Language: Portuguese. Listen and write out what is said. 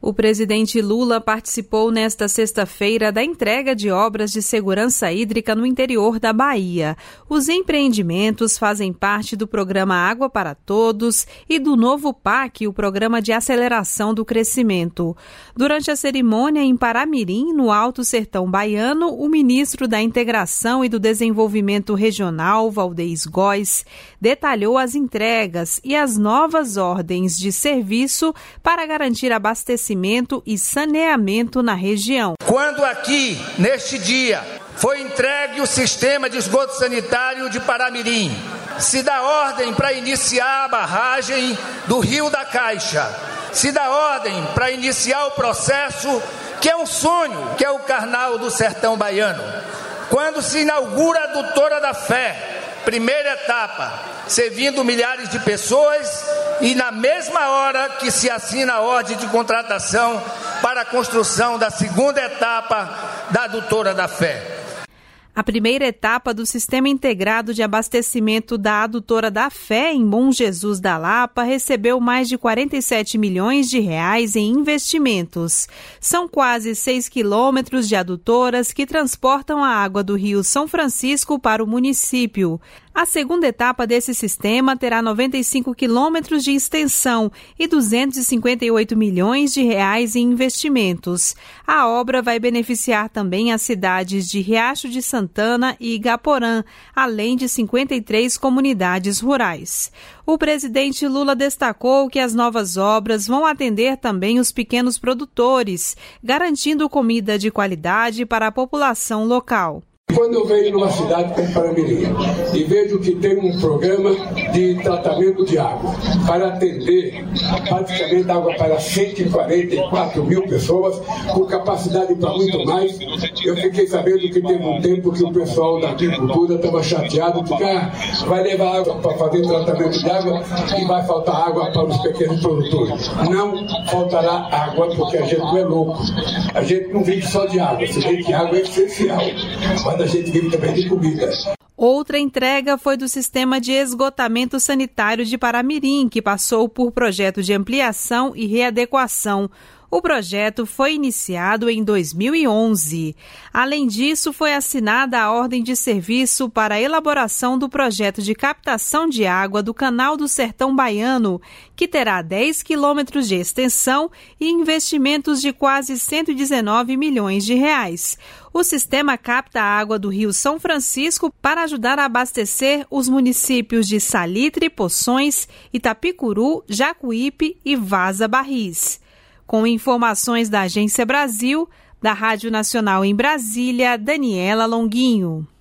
O presidente Lula participou nesta sexta-feira da entrega de obras de segurança hídrica no interior da Bahia. Os empreendimentos fazem parte do programa Água para Todos e do novo PAC, o Programa de Aceleração do Crescimento. Durante a cerimônia em Paramirim, no Alto Sertão Baiano, o ministro da Integração e do Desenvolvimento Regional, Valdez Góes, detalhou as entregas e as novas ordens de serviço para garantir abastecimento e saneamento na região. Quando aqui, neste dia, foi entregue o sistema de esgoto sanitário de Paramirim, se dá ordem para iniciar a barragem do Rio da Caixa, se dá ordem para iniciar o processo que é um sonho, que é o Carnal do Sertão Baiano. Quando se inaugura a Adutora da Fé, primeira etapa, servindo milhares de pessoas, e na mesma hora que se assina a ordem de contratação para a construção da segunda etapa da Adutora da Fé. A primeira etapa do Sistema Integrado de Abastecimento da Adutora da Fé, em Bom Jesus da Lapa, recebeu mais de 47 milhões de reais em investimentos. São quase 6 quilômetros de adutoras que transportam a água do Rio São Francisco para o município. A segunda etapa desse sistema terá 95 quilômetros de extensão e 258 milhões de reais em investimentos. A obra vai beneficiar também as cidades de Riacho de Santana e Igaporã, além de 53 comunidades rurais. O presidente Lula destacou que as novas obras vão atender também os pequenos produtores, garantindo comida de qualidade para a população local. Quando eu venho numa cidade como Paramirim e vejo que tem um programa de tratamento de água para atender praticamente água para 144 mil pessoas, com capacidade para muito mais, eu fiquei sabendo que teve um tempo que o pessoal da agricultura estava chateado, porque vai levar água para fazer tratamento de água e vai faltar água para os pequenos produtores. Não faltará água, porque a gente não é louco. A gente não vive só de água, se vê que água é essencial. Mas a gente vive também de comida. Outra entrega foi do Sistema de Esgotamento Sanitário de Paramirim, que passou por projeto de ampliação e readequação. O projeto foi iniciado em 2011. Além disso, foi assinada a ordem de serviço para a elaboração do projeto de captação de água do Canal do Sertão Baiano, que terá 10 quilômetros de extensão e investimentos de quase 119 milhões de reais. O sistema capta a água do Rio São Francisco para ajudar a abastecer os municípios de Salitre, Poções, Itapicuru, Jacuípe e Vaza Barris. Com informações da Agência Brasil, da Rádio Nacional em Brasília, Daniela Longuinho.